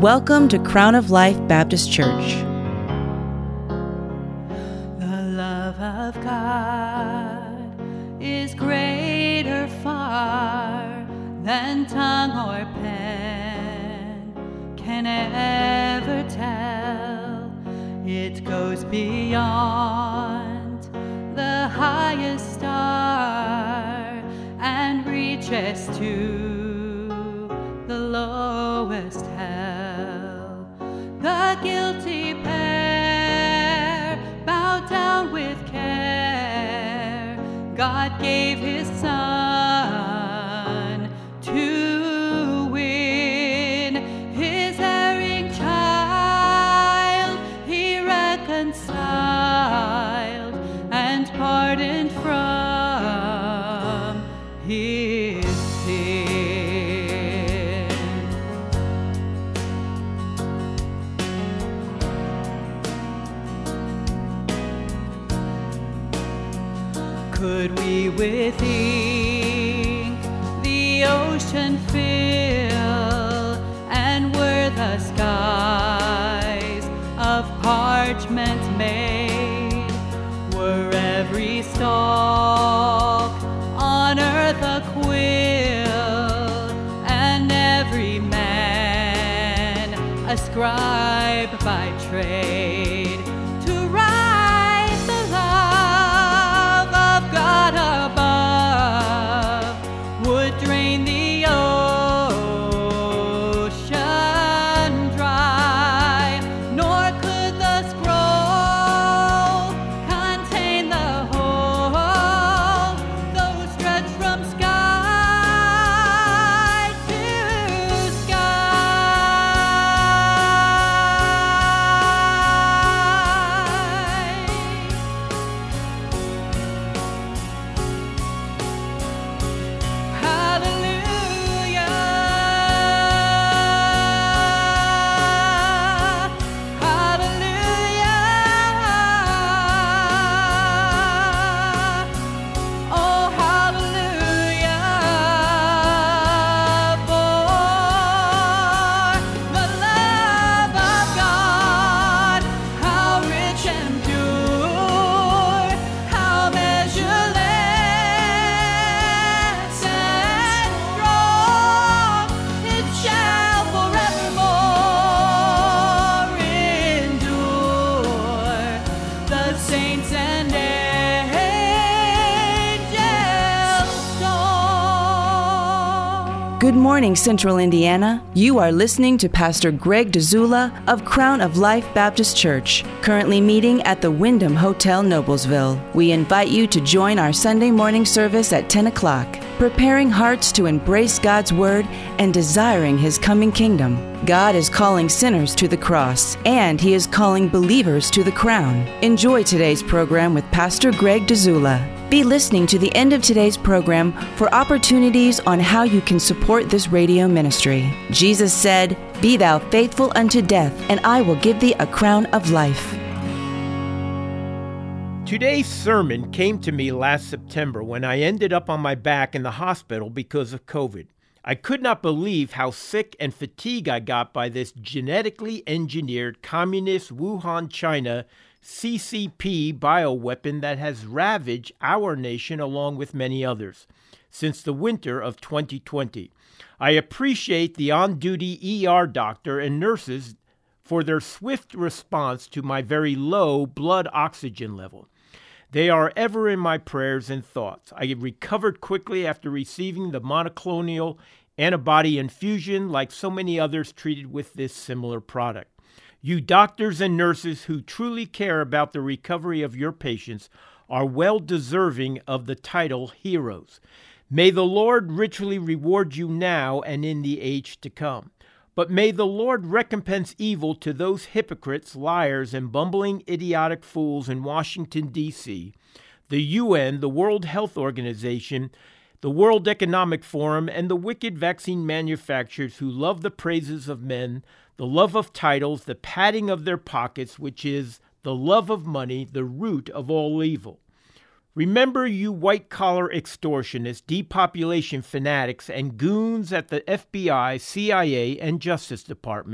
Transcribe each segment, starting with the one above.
Welcome to Crown of Life Baptist Church. The love of God is greater far than tongue or pen can ever tell. It goes beyond the highest star and reaches to the lowest hell. The guilty pair bowed down with care. God gave His Son to win His erring child. He reconciled and pardoned from his sin. Could we with ink the ocean fill, and were the skies of parchment made, were every stalk on earth a quill, and every man a scribe by trade, to write the love of God above, would drain the ocean dry, nor could the scroll contain the whole, though stretched from sky to Good morning, Central Indiana. You are listening to Pastor Greg Dzula of Crown of Life Baptist Church, currently meeting at the Wyndham Hotel, Noblesville. We invite you to join our Sunday morning service at 10 o'clock, preparing hearts to embrace God's Word and desiring His coming kingdom. God is calling sinners to the cross, and He is calling believers to the crown. Enjoy today's program with Pastor Greg Dzula. Be listening to the end of today's program for opportunities on how you can support this radio ministry. Jesus said, "Be thou faithful unto death, and I will give thee a crown of life." Today's sermon came to me last September when I ended up on my back in the hospital because of COVID. I could not believe how sick and fatigued I got by this genetically engineered communist Wuhan, China CCP bioweapon that has ravaged our nation along with many others since the winter of 2020. I appreciate the on-duty ER doctor and nurses for their swift response to my very low blood oxygen level. They are ever in my prayers and thoughts. I recovered quickly after receiving the monoclonal antibody infusion like so many others treated with this similar product. You doctors and nurses who truly care about the recovery of your patients are well deserving of the title heroes. May the Lord richly reward you now and in the age to come. But may the Lord recompense evil to those hypocrites, liars, and bumbling idiotic fools in Washington, D.C., the UN, the World Health Organization, the World Economic Forum, and the wicked vaccine manufacturers who love the praises of men, the love of titles, the padding of their pockets, which is the love of money, the root of all evil. Remember, you white-collar extortionists, depopulation fanatics, and goons at the FBI, CIA, and Justice Department,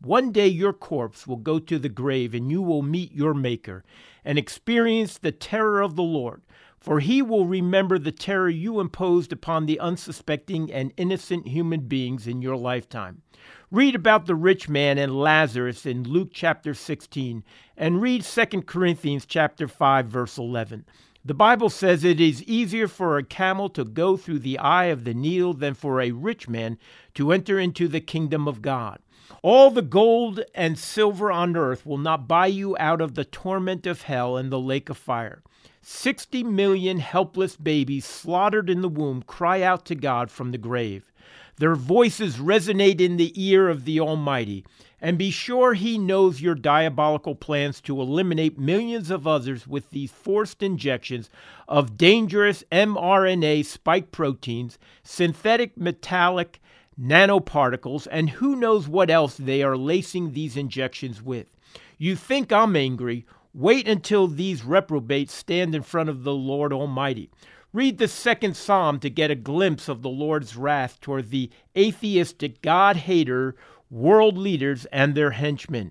One day your corpse will go to the grave, and you will meet your Maker and experience the terror of the Lord, for he will remember the terror you imposed upon the unsuspecting and innocent human beings in your lifetime. Read about the rich man and Lazarus in Luke chapter 16, and read 2 Corinthians chapter 5, verse 11. The Bible says it is easier for a camel to go through the eye of the needle than for a rich man to enter into the kingdom of God. All the gold and silver on earth will not buy you out of the torment of hell and the lake of fire. 60 million helpless babies slaughtered in the womb cry out to God from the grave. Their voices resonate in the ear of the Almighty. And be sure he knows your diabolical plans to eliminate millions of others with these forced injections of dangerous mRNA spike proteins, synthetic metallic nanoparticles, and who knows what else they are lacing these injections with. You think I'm angry? Wait until these reprobates stand in front of the Lord Almighty. Read the 2nd Psalm to get a glimpse of the Lord's wrath toward the atheistic God-hater world leaders and their henchmen.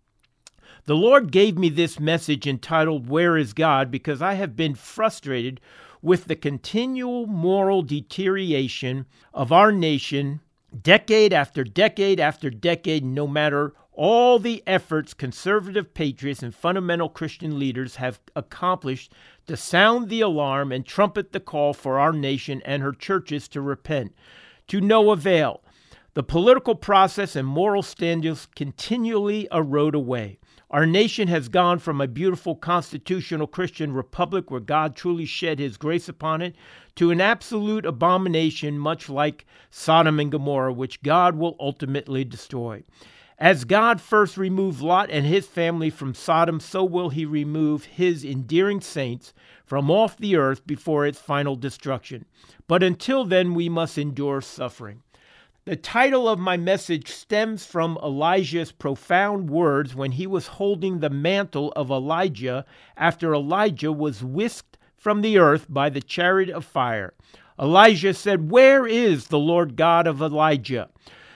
The Lord gave me this message entitled, "Where is God?" because I have been frustrated with the continual moral deterioration of our nation, decade after decade after decade, no matter all the efforts conservative patriots and fundamental Christian leaders have accomplished to sound the alarm and trumpet the call for our nation and her churches to repent. To no avail. The political process and moral standards continually erode away. Our nation has gone from a beautiful constitutional Christian republic where God truly shed his grace upon it to an absolute abomination much like Sodom and Gomorrah, which God will ultimately destroy. As God first removed Lot and his family from Sodom, so will he remove his endearing saints from off the earth before its final destruction. But until then, we must endure suffering. The title of my message stems from Elijah's profound words when he was holding the mantle of Elijah after Elijah was whisked from the earth by the chariot of fire. Elijah said, "Where is the Lord God of Elijah?"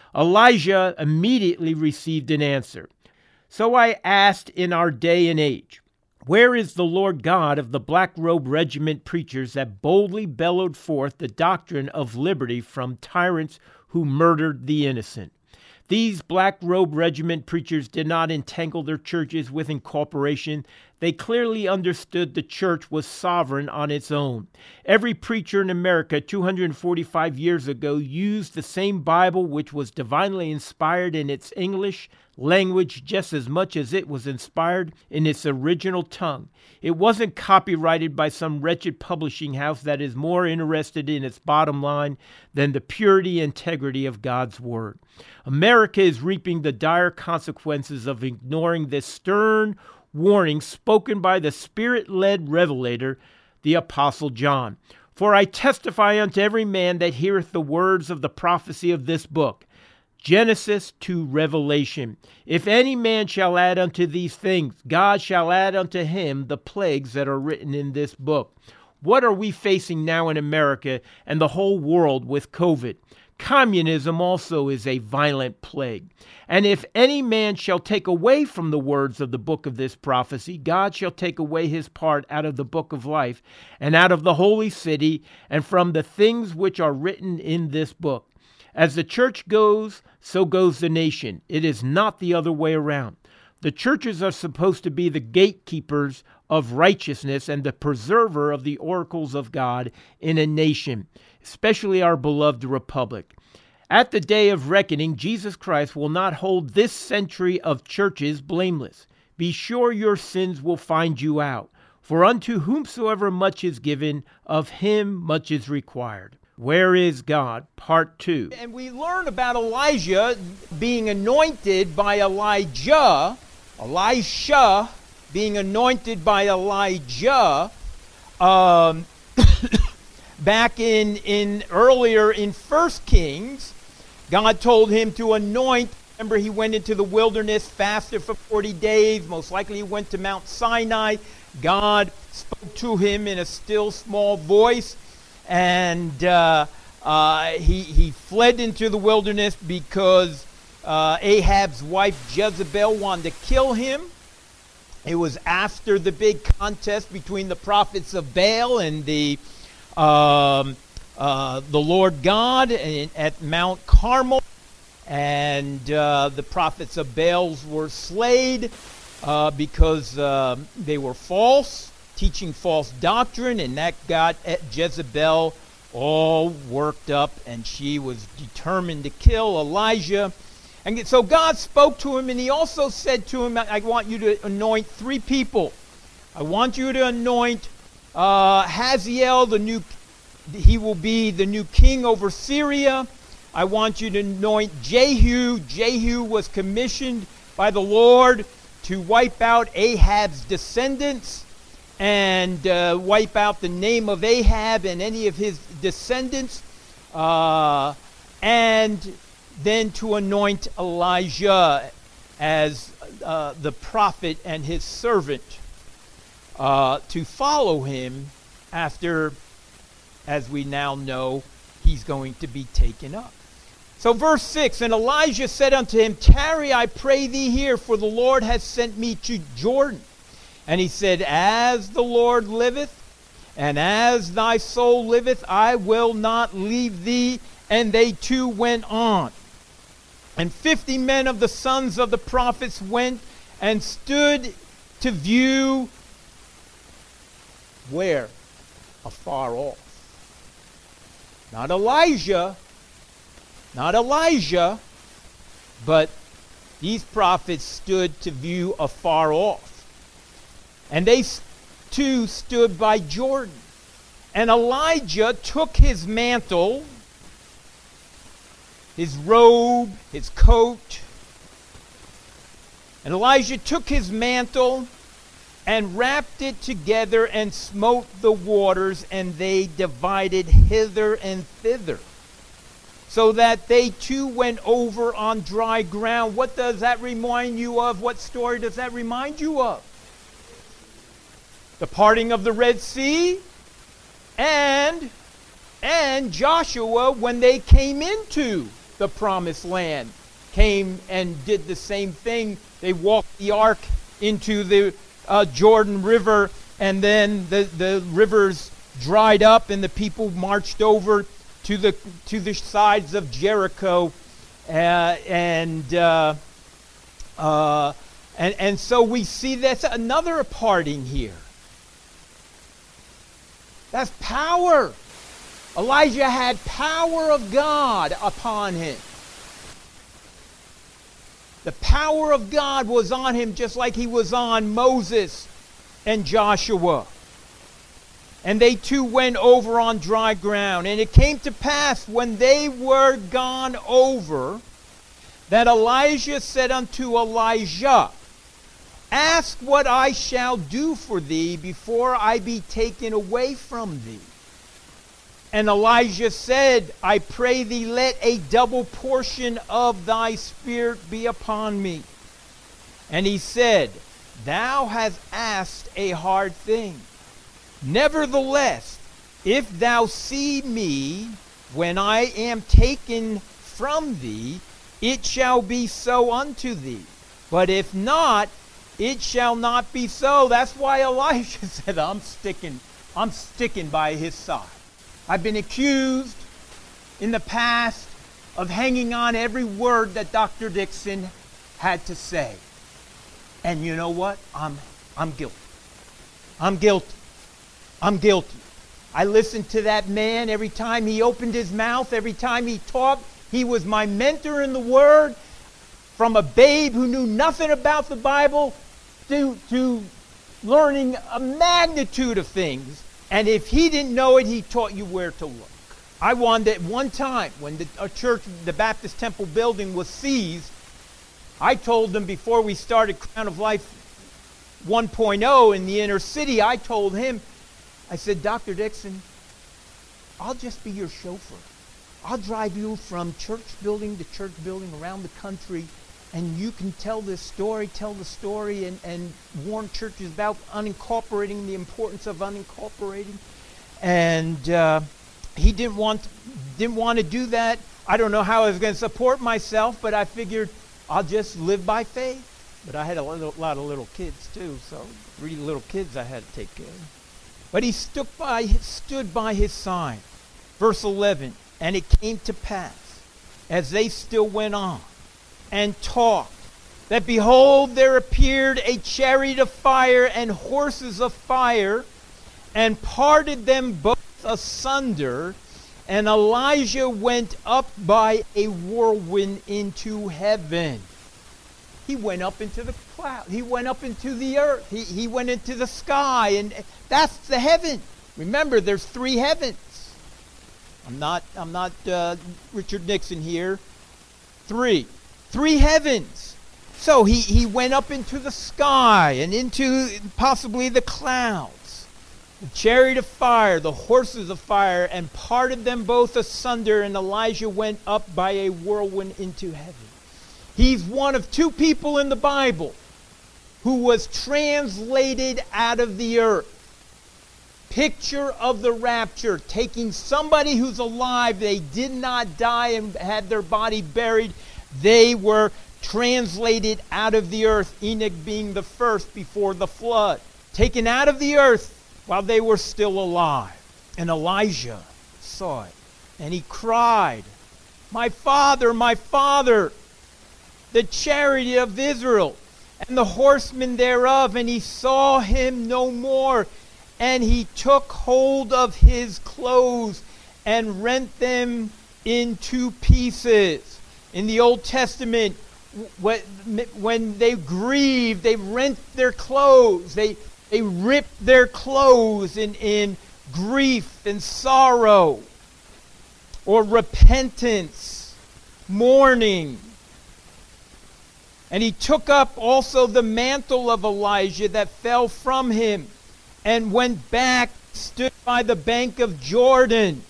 Elijah immediately received an answer. So I asked in our day and age, where is the Lord God of the Black Robe Regiment preachers that boldly bellowed forth the doctrine of liberty from tyrants who murdered the innocent? These Black Robe Regiment preachers did not entangle their churches with incorporation. They clearly understood the church was sovereign on its own. Every preacher in America 245 years ago used the same Bible, which was divinely inspired in its English language just as much as it was inspired in its original tongue. It wasn't copyrighted by some wretched publishing house that is more interested in its bottom line than the purity and integrity of God's word. America is reaping the dire consequences of ignoring this stern warning spoken by the Spirit-led revelator, the Apostle John. For I testify unto every man that heareth the words of the prophecy of this book, Genesis to Revelation. If any man shall add unto these things, God shall add unto him the plagues that are written in this book. What are we facing now in America and the whole world with COVID? Communism also is a violent plague. And if any man shall take away from the words of the book of this prophecy, God shall take away his part out of the book of life and out of the holy city and from the things which are written in this book. As the church goes, so goes the nation. It is not the other way around. The churches are supposed to be the gatekeepers of righteousness and the preserver of the oracles of God in a nation, especially our beloved republic. At the day of reckoning, Jesus Christ will not hold this century of churches blameless. Be sure your sins will find you out. For unto whomsoever much is given, of him much is required. Where is God? Part 2. And we learn about Elijah being anointed by Elijah, Elisha being anointed by Elijah, back in earlier in 1 Kings. God told him to anoint. Remember, he went into the wilderness, fasted for 40 days. Most likely he went to Mount Sinai. God spoke to him in a still small voice. And he fled into the wilderness because Ahab's wife Jezebel wanted to kill him. It was after the big contest between the prophets of Baal and the Lord God at Mount Carmel. And the prophets of Baal were slain because they were false, teaching false doctrine, and that got Jezebel all worked up, and she was determined to kill Elijah. And so God spoke to him, and he also said to him, I want you to anoint 3 people. I want you to anoint Hazael, he will be the new king over Syria. I want you to anoint Jehu. Jehu was commissioned by the Lord to wipe out Ahab's descendants and wipe out the name of Ahab and any of his descendants. And then to anoint Elijah as the prophet and his servant to follow him after, as we now know, he's going to be taken up. So verse 6, and Elijah said unto him, Tarry, I pray thee here, for the Lord has sent me to Jordan. And he said, As the Lord liveth, and as thy soul liveth, I will not leave thee. And they two went on. And 50 men of the sons of the prophets went and stood to view where? Afar off. Not Elijah, but these prophets stood to view afar off. And they too stood by Jordan. And Elijah took his mantle, his robe, his coat. And Elijah took his mantle and wrapped it together and smote the waters, and they divided hither and thither, so that they too went over on dry ground. What does that remind you of? What story does that remind you of? The parting of the Red Sea and Joshua, when they came into the promised land, came and did the same thing. They walked the ark into the Jordan River, and then the rivers dried up, and the people marched over to the sides of Jericho, and so we see that's another parting here. That's power. Elijah had power of God upon him. The power of God was on him, just like he was on Moses and Joshua. And they too went over on dry ground. And it came to pass, when they were gone over, that Elijah said unto Elijah, Ask what I shall do for thee before I be taken away from thee. And Elijah said, I pray thee, let a double portion of thy spirit be upon me. And he said, Thou hast asked a hard thing. Nevertheless, if thou see me when I am taken from thee, it shall be so unto thee. But if not, it shall not be so. That's why Elijah said, I'm sticking by his side. I've been accused in the past of hanging on every word that Dr. Dixon had to say. And you know what? I'm guilty. I'm guilty. I'm guilty. I listened to that man every time he opened his mouth, every time he taught. He was my mentor in the Word, from a babe who knew nothing about the Bible to learning a magnitude of things. And if he didn't know it, he taught you where to look. I wanted at one time, when the church, the Baptist Temple building was seized, I told them before we started Crown of Life 1.0 in the inner city, I told him, I said, Dr. Dixon, I'll just be your chauffeur. I'll drive you from church building to church building around the country, and you can tell the story, and warn churches about unincorporating, the importance of unincorporating. And he didn't want to do that I don't know how I was going to support myself, but I figured I'll just live by faith. But I had a lot of little kids too, so 3 little kids I had to take care of. But he stood by his side. Verse 11, and it came to pass, as they still went on and talked, that behold, there appeared a chariot of fire and horses of fire, and parted them both asunder, and Elijah went up by a whirlwind into heaven. He went up into the cloud. He went up into the earth. He went into the sky, and that's the heaven. Remember, there's 3 heavens. I'm not Richard Nixon here. 3 heavens. So he went up into the sky and into possibly the clouds. The chariot of fire, the horses of fire, and parted them both asunder, and Elijah went up by a whirlwind into heaven. He's one of 2 people in the Bible who was translated out of the earth. Picture of the rapture, taking somebody who's alive, they did not die and had their body buried. They were translated out of the earth, Enoch being the first before the flood. Taken out of the earth while they were still alive. And Elijah saw it, and he cried, my father, the chariot of Israel, and the horsemen thereof. And he saw him no more. And he took hold of his clothes and rent them in 2 pieces. In the Old Testament, when they grieved, they rent their clothes. They ripped their clothes in grief and sorrow, or repentance, mourning. And he took up also the mantle of Elijah that fell from him, and went back, stood by the bank of Jordan.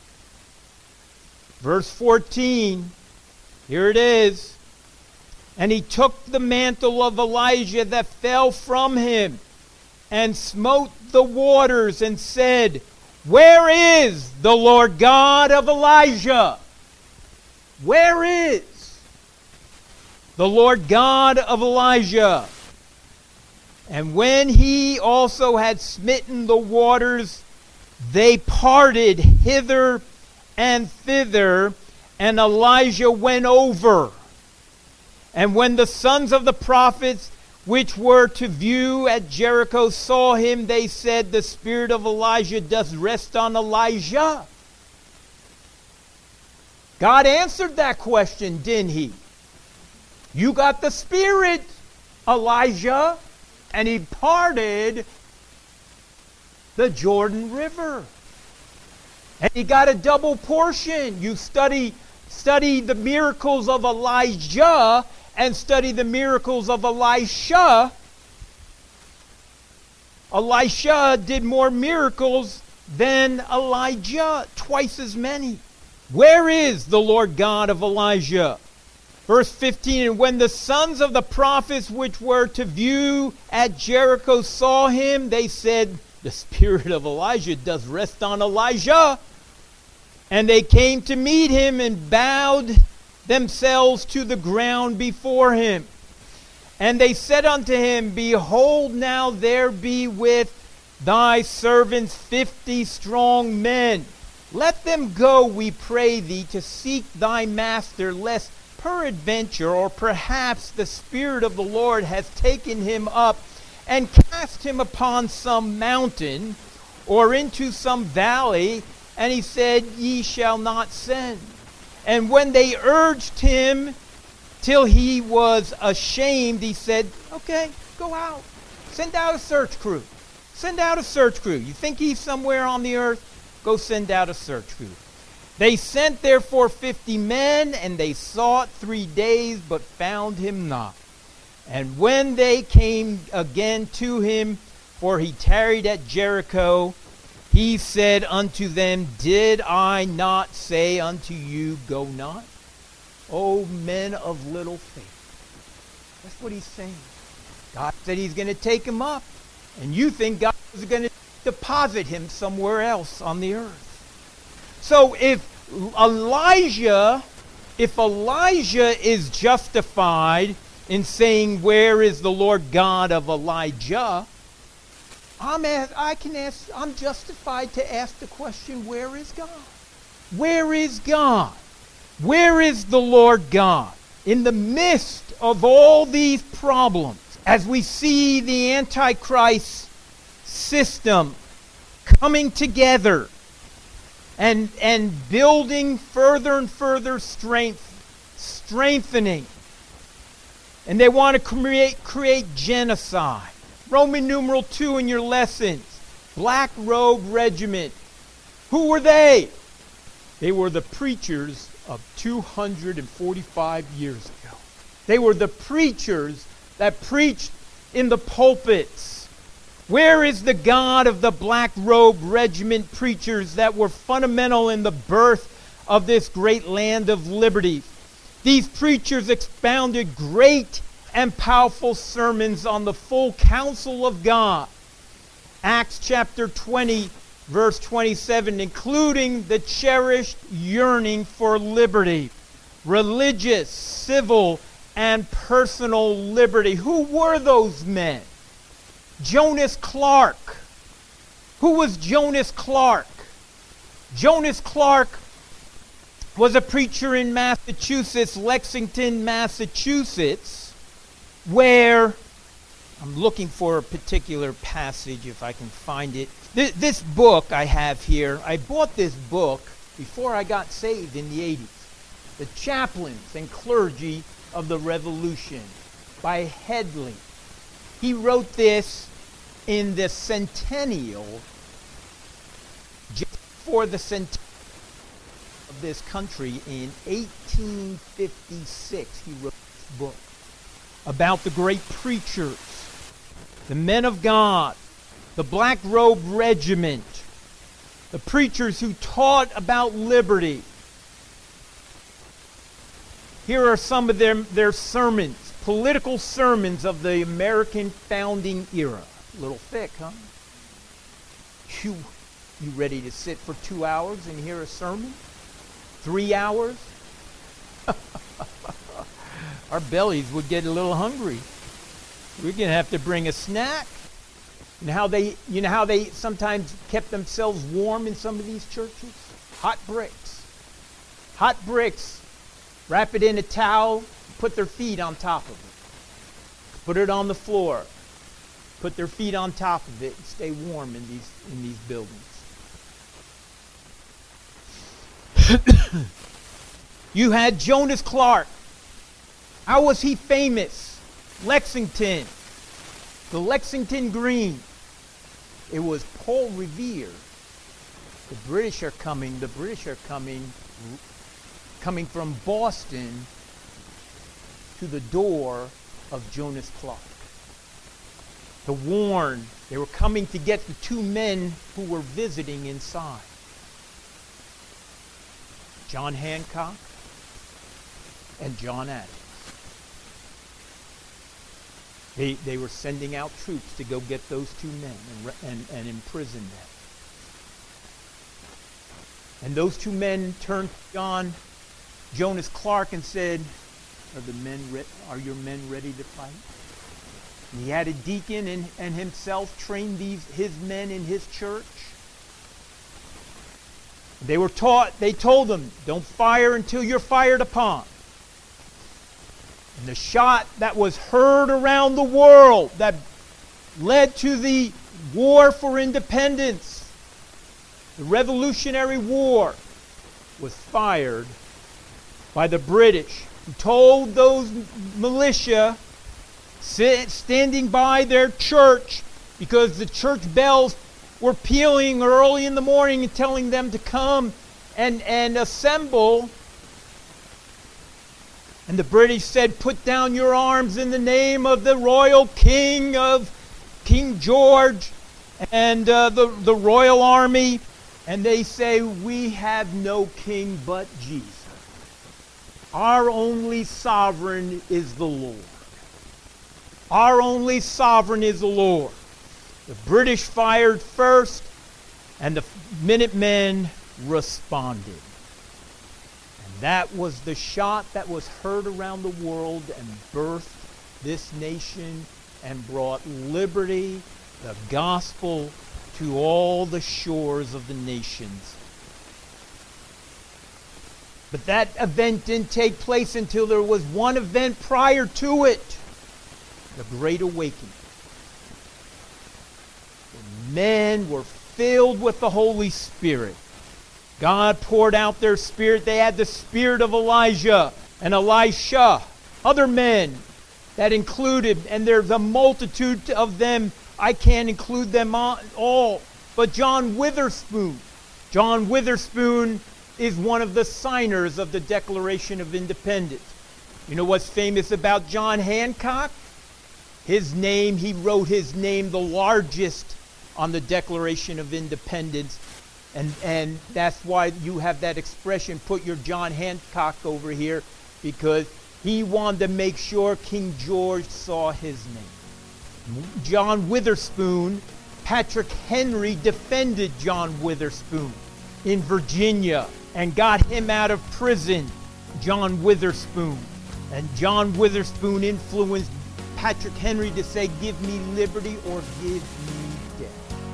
Verse 14, here it is. And he took the mantle of Elijah that fell from him, and smote the waters, and said, where is the Lord God of Elijah? Where is the Lord God of Elijah? And when he also had smitten the waters, they parted hither and thither, and Elijah went over. And when the sons of the prophets which were to view at Jericho saw him, they said, the spirit of Elijah doth rest on Elijah. God answered that question, didn't he? You got the spirit, Elijah. And he parted the Jordan River. And he got a double portion. You study the miracles of Elijah and study the miracles of Elisha. Elisha did more miracles than Elijah, 2 as many. Where is the Lord God of Elijah? Verse 15, and when the sons of the prophets which were to view at Jericho saw him, they said, the spirit of Elijah does rest on Elijah. And they came to meet him and bowed themselves to the ground before him. And they said unto him, behold, now there be with thy servants 50 strong men. Let them go, we pray thee, to seek thy master, lest peradventure, or perhaps the Spirit of the Lord has taken him up and cast him upon some mountain or into some valley. And he said, ye shall not send. And when they urged him till he was ashamed, he said, okay, go out. Send out a search crew. Send out a search crew. You think he's somewhere on the earth? Go send out a search crew. They sent therefore 50 men, and they sought 3 days, but found him not. And when they came again to him, for he tarried at Jericho, he said unto them, did I not say unto you, go not? O men of little faith. That's what he's saying. God said he's going to take him up, and you think God is going to deposit him somewhere else on the earth. So if Elijah, if Elijah is justified in saying, "Where is the Lord God of Elijah?" I'm justified to ask the question, where is God? Where is God? Where is the Lord God? In the midst of all these problems, as we see the Antichrist system coming together and building further and further strengthening. And they want to create genocide. Roman numeral 2 in your lessons. Black Robe Regiment. Who were they? They were the preachers of 245 years ago. They were the preachers that preached in the pulpits. Where is the God of the Black Robe Regiment preachers that were fundamental in the birth of this great land of liberty? These preachers expounded great and powerful sermons on the full counsel of God. Acts chapter 20, verse 27, including the cherished yearning for liberty, religious, civil, and personal liberty. Who were those men? Jonas Clark. Who was Jonas Clark? Jonas Clark was a preacher in Massachusetts, Lexington, Massachusetts, where, I'm looking for a particular passage if I can find it. This book I have here, I bought this book before I got saved in the 80s. The Chaplains and Clergy of the Revolution by Headley. He wrote this in the centennial, just for the centennial of this country in 1856. He wrote this book about the great preachers, the men of God, the Black Robe Regiment, the preachers who taught about liberty. Here are some of their sermons, political sermons of the American founding era. A little thick, huh? You ready to sit for 2 hours and hear a sermon? 3 hours? Our bellies would get a little hungry. We're going to have to bring a snack. You know how they sometimes kept themselves warm in some of these churches? Hot bricks. Hot bricks. Wrap it in a towel, put their feet on top of it. Put it on the floor. Put their feet on top of it and stay warm in these buildings. You had Jonas Clark. How was he famous? Lexington. The Lexington Green. It was Paul Revere. The British are coming from Boston to the door of Jonas Clark. To warn, they were coming to get the two men who were visiting inside. John Hancock and John Adams. They were sending out troops to go get those two men and imprison them. And those two men turned to Jonas Clark and said, are your men ready to fight? And he had a deacon and himself trained his men in his church. They told them, don't fire until you're fired upon. And the shot that was heard around the world that led to the War for Independence, the Revolutionary War, was fired by the British, who told those militia standing by their church, because the church bells were pealing early in the morning and telling them to come and assemble. And the British said, put down your arms in the name of the royal king, of King George and the royal army. And they say, we have no king but Jesus. Our only sovereign is the Lord. Our only sovereign is the Lord. The British fired first, and the Minutemen responded. That was the shot that was heard around the world and birthed this nation and brought liberty, the gospel, to all the shores of the nations. But that event didn't take place until there was one event prior to it, the Great Awakening. When men were filled with the Holy Spirit. God poured out their spirit. They had the spirit of Elijah and Elisha, other men that included, and there's a multitude of them. I can't include them all. But John Witherspoon is one of the signers of the Declaration of Independence. You know what's famous about John Hancock? His name, he wrote his name the largest on the Declaration of Independence. And that's why you have that expression, put your John Hancock over here, because he wanted to make sure King George saw his name. John Witherspoon, Patrick Henry defended John Witherspoon in Virginia and got him out of prison, John Witherspoon. And John Witherspoon influenced Patrick Henry to say, give me liberty or give me death.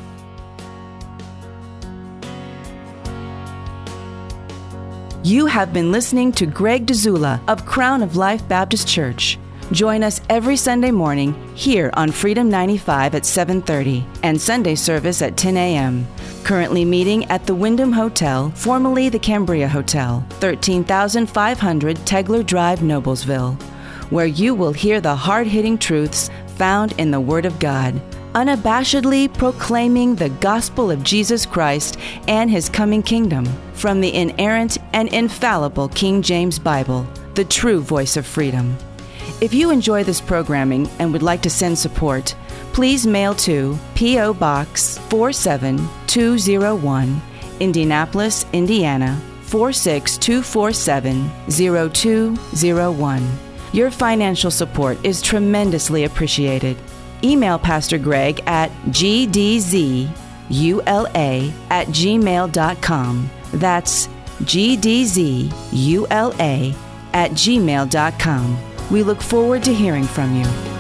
You have been listening to Greg Dzula of Crown of Life Baptist Church. Join us every Sunday morning here on Freedom 95 at 7:30 and Sunday service at 10 a.m. Currently meeting at the Wyndham Hotel, formerly the Cambria Hotel, 13,500 Tegler Drive, Noblesville, where you will hear the hard-hitting truths found in the Word of God, unabashedly proclaiming the gospel of Jesus Christ and His coming kingdom from the inerrant and infallible King James Bible, the true voice of freedom. If you enjoy this programming and would like to send support, please mail to P.O. Box 47201, Indianapolis, Indiana 46247 0201. Your financial support is tremendously appreciated. Email Pastor Greg at gdzula@gmail.com. That's gdzula@gmail.com. We look forward to hearing from you.